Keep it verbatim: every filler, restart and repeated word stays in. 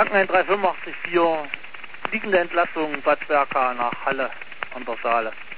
Wacken eins drei fünf acht vier, fliegende Entlassung Bad Berka nach Halle an der Saale.